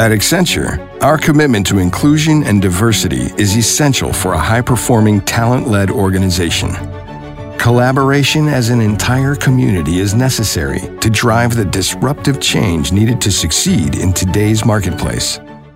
At Accenture, our commitment to inclusion and diversity is essential for a high-performing, talent-led organization. Collaboration as an entire community is necessary to drive the disruptive change needed to succeed in today's marketplace.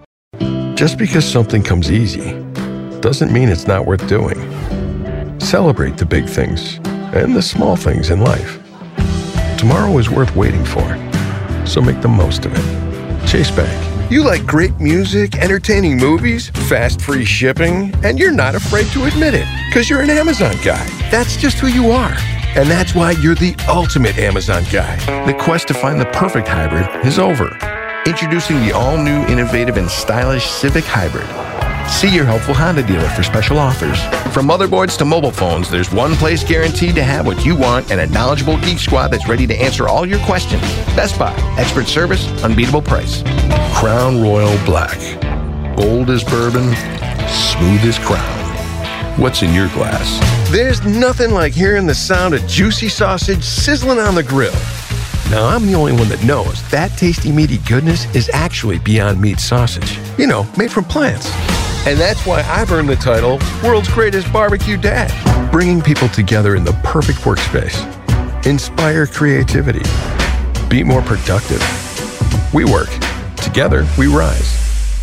Just because something comes easy doesn't mean it's not worth doing. Celebrate the big things and the small things in life. Tomorrow is worth waiting for, so make the most of it. Chase Bank. You like great music, entertaining movies, fast free shipping, and you're not afraid to admit it because you're an Amazon guy. That's just who you are. And that's why you're the ultimate Amazon guy. The quest to find the perfect hybrid is over. Introducing the all-new, innovative, and stylish Civic Hybrid. See your helpful Honda dealer for special offers. From motherboards to mobile phones, there's one place guaranteed to have what you want and a knowledgeable Geek Squad that's ready to answer all your questions. Best Buy. Expert service, unbeatable price. Crown Royal Black. Bold as bourbon, smooth as crown. What's in your glass? There's nothing like hearing the sound of juicy sausage sizzling on the grill. Now, I'm the only one that knows that tasty, meaty goodness is actually Beyond Meat sausage. You know, made from plants. And that's why I've earned the title World's Greatest Barbecue Dad. Bringing people together in the perfect workspace. Inspire creativity. Be more productive. We work. Together, we rise.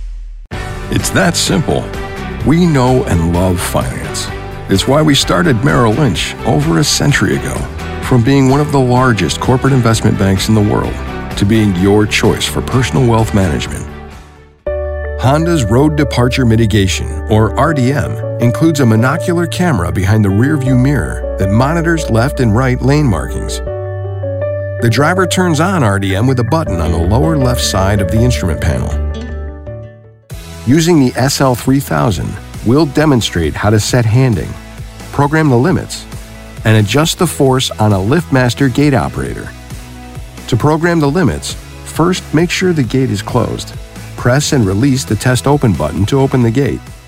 It's that simple. We know and love finance. It's why we started Merrill Lynch over a century ago. From being one of the largest corporate investment banks in the world to being your choice for personal wealth management. Honda's Road Departure Mitigation, or RDM, includes a monocular camera behind the rearview mirror that monitors left and right lane markings. The driver turns on RDM with a button on the lower left side of the instrument panel. Using the SL3000, we'll demonstrate how to set handing, program the limits, and adjust the force on a LiftMaster gate operator. To program the limits, first make sure the gate is closed. Press and release the Test Open button to open the gate.